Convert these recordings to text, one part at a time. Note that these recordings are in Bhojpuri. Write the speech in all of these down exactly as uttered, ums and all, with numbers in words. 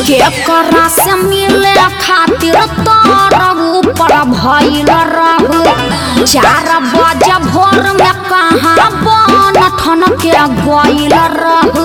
केकरा से मिले खातिर तोर ऊपर भइल रहू चार बजे भोर में कहाँ बन ठन के गइल रहू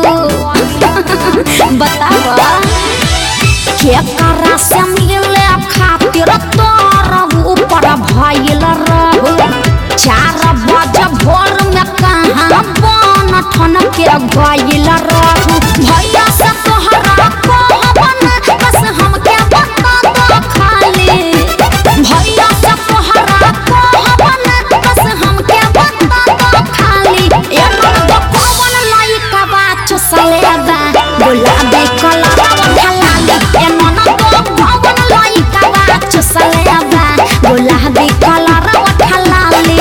बतावा केकरा से मिले खातिर तोर ऊपर भइल रहू चार बजे भोर में कहाँ बन ठन के गइल रहू भैया से तोहरा कहबन बस हमके बता दो खाली भैया से तोहरा कहबन बस हमके बता दो खाली एनो तो कौन लइका बा चुसलेबा गुलाबी कलर ढलाली एनो तो कौन लइका बा चुसलेबा गुलाबी कलर ढलाली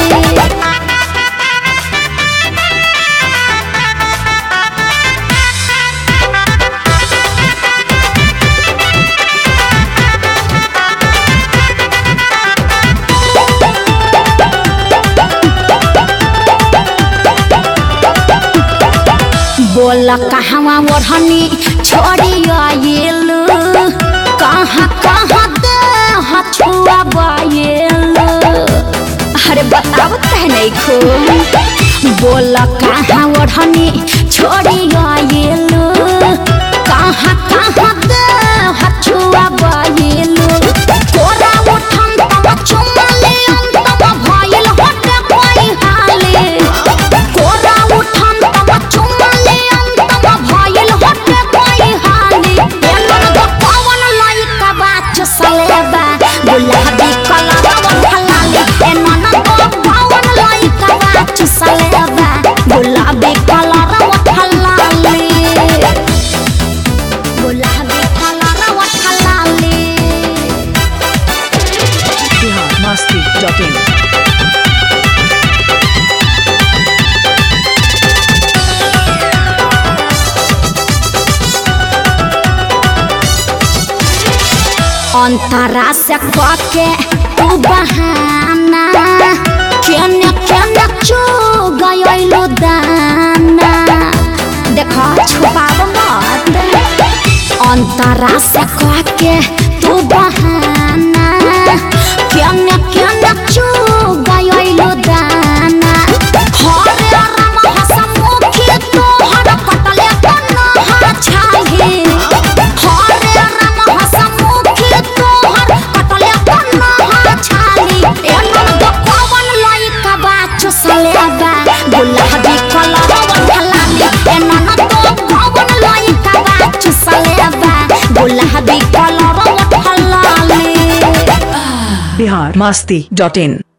बोल कहवा ओढ़नी छोड़ी आयल कहाँ कहाँ दे हछुआ बायल अरे बताओ कह नहीं खो बोल कहाँ ओढ़नी छोड़ी आयल कहाँ कहाँ दे हछुआ बायल कोरा उठम तब चुमा ले तब भइल होटे कोई हाले कोरा उठम तब चुमा ले तब भइल होटे कोई हाले एनो तो कौन लइका बा चुसलेबा गुलाबी कलर ढलाली एनो तो कौन लइका बा चुसलेबा गुलाबी कलर ढलाली गुलाबी कलर ढलाली बिहार मस्ती डॉट इन अंतरा से कके तू बहाना केने केने चो गइलो दाना देखो छुपाव मत अंतरा से कके तू बहाना केने केने चो गइलो दाना हरे राम हसमुखी तोहर कटले कन्हा छाही हरे राम हसमुखी तोहर कटले कन्हा छाही एनो तो कौन लइका बा चुसलेबा गुलाबी कलर ढलाली एनो तो कौन लइका बा चुसलेबा गुलाबी कलर ढलाली बिहार मस्ती डॉट इन।